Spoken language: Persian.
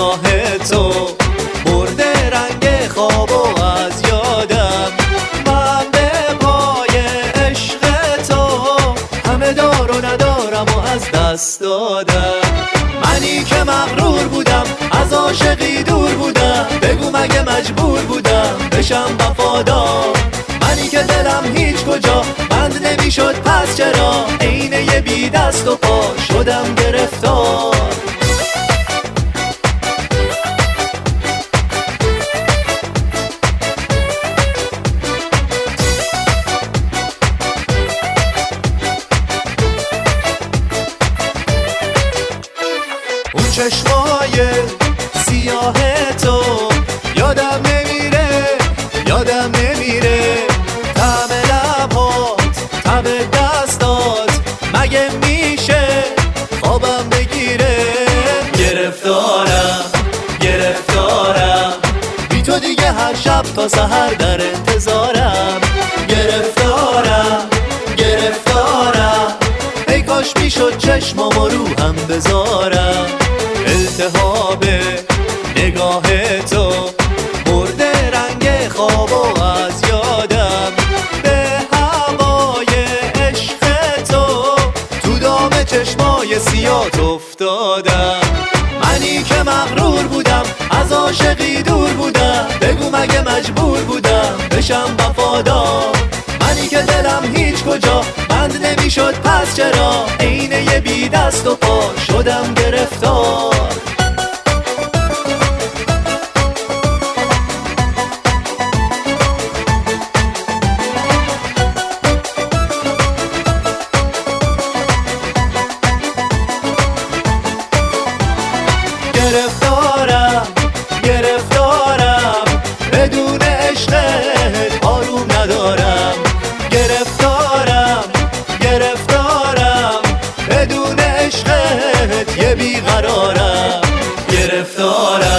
نگاه تو برده رنگ خواب و از یادم، من به پای عشق تو همه دار و ندارم و از دست دادم. منی که مغرور بودم از عاشقی دور بودم، بگو مگه مجبور بودم بشم وفادار؟ منی که دلم هیچ کجا بند نمیشد پس چرا عین یه بی دست و پا شدم گرفتار؟ اون چشمای سیاه تو یادم نمیره، یادم نمیره، طعم لبات، طعم دستات، مگه میشه خوابم بگیره؟ گرفتارم، گرفتارم، بی تو دیگه هر شب تا سحر در انتظارم. گرفتارم، گرفتارم، ای کاش میشد چشمامو رو هم بذارم. التهاب نگاه تو برده رنگ خواب و از یادم، به هوای عشق تو دام چشمای سیات افتادم. منی که مغرور بودم از عاشقی دور بودم، بگو مگه مجبور بودم بشم وفادار؟ منی که دلم هیچ کجا بند نمیشد پس چرا عین یه بی دست و پا شدم گرفتار؟ گرفتارم، گرفتارم، بدون عشقت آروم ندارم. گرفتارم، گرفتارم، بدون عشقت یه بیقرارم. گرفتارم.